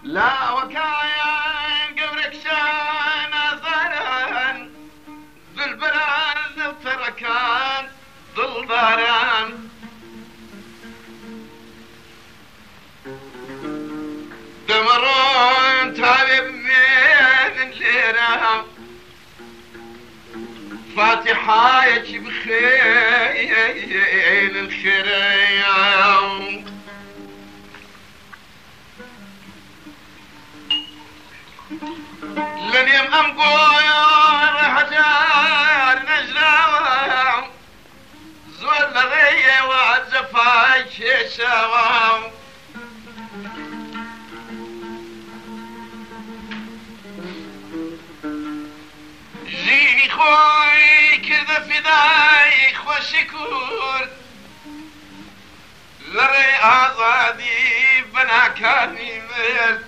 لا وكاين قبرك شان ظران ذو البران وتركان ذو البران دمرون تابب من الليرة فاتحة يجي بخيل الخيرية لن يمأم قوير حجار نجلاوة زول لغية وعزفاي شيشاوة جي خوي كذا فدايك وشكور لري آزادي بنا كاني ميل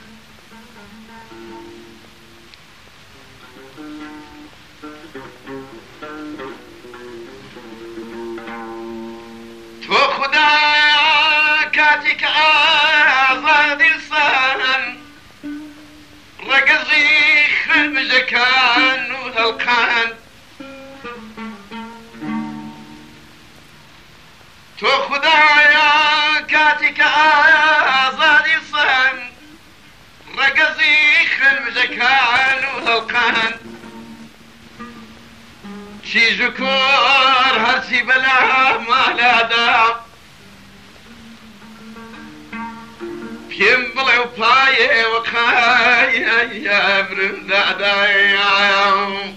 تو خدا كاتك آزادي لسان رقزي خمجكان وهلقان تو خدايا كاتك آزادي صن رقزي خمجكان وهلقان شي جكور هرسي بلا ما لا دام بيم بلعو بايه وخايا يا برم دعدايا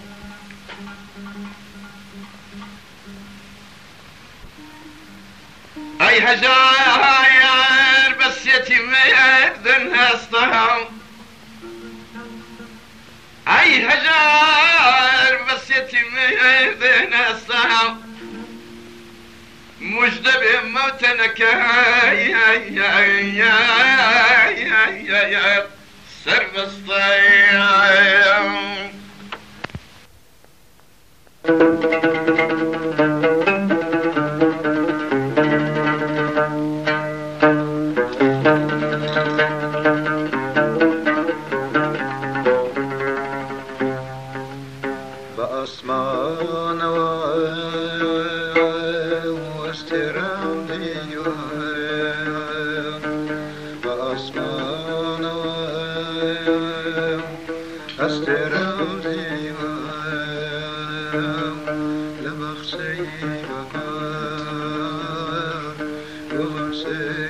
اي هجاير بس يتم يدن هستهم اي هجاير بس يتم يدن هستهم مجدب موتنك يا سرب الصيام بأسمان واسترام بأسمان واسترام لبخشي بقار وبخشي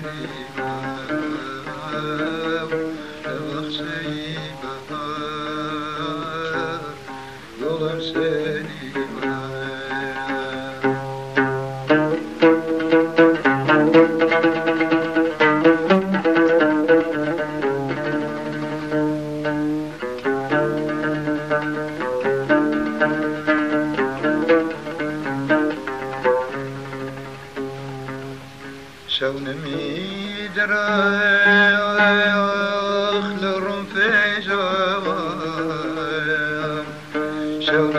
لبخشي بقار وبخشي شون ميدراخ لرم في جوام شون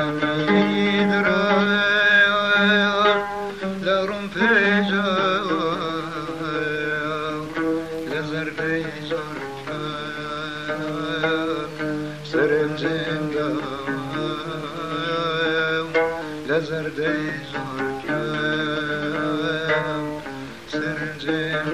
ميدراخ لرم في جوام لزر في زرفان سرنجين قوام لزر في زرفان سرنجين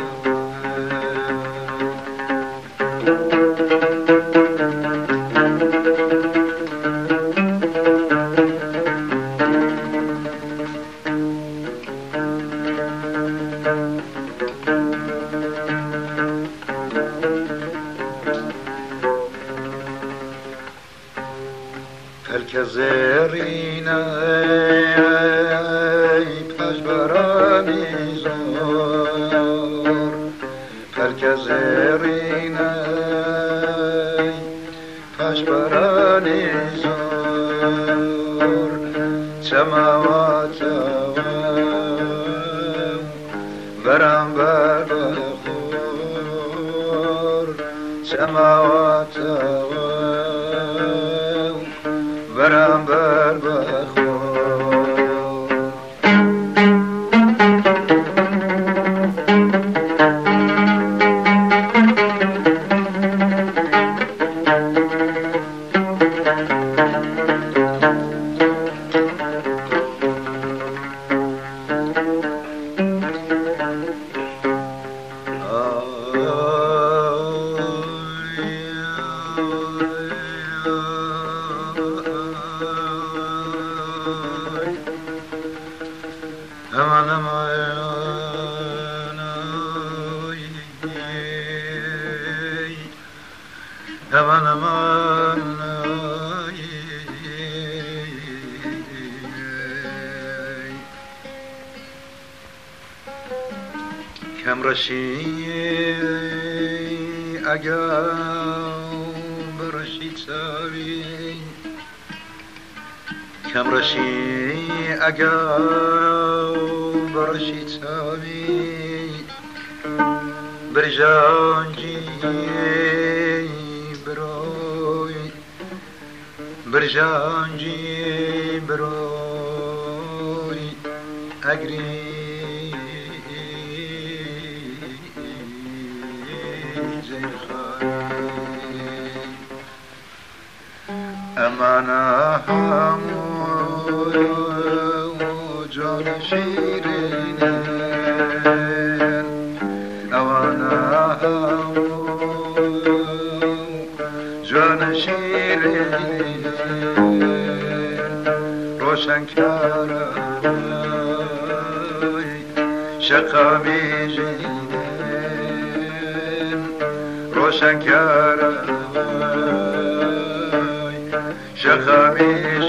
الكزيرين بجبراني زور الكزيرين بجبراني زور سماوات برانبر بخور سماوات برانبر بخور aman aman کمرشی اگر برشی تاوی کمرشی اگر برشی تاوی برجانجی بروی برجانجی بروی اگری امانا همو جان شیرین امانا همو جان شیرین روشن کارای شقامی جینین روشن کارای شخامیش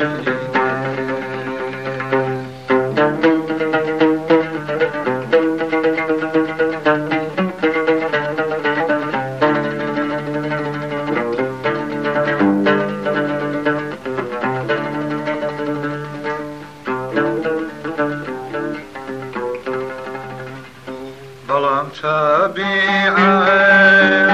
بلام طبیعت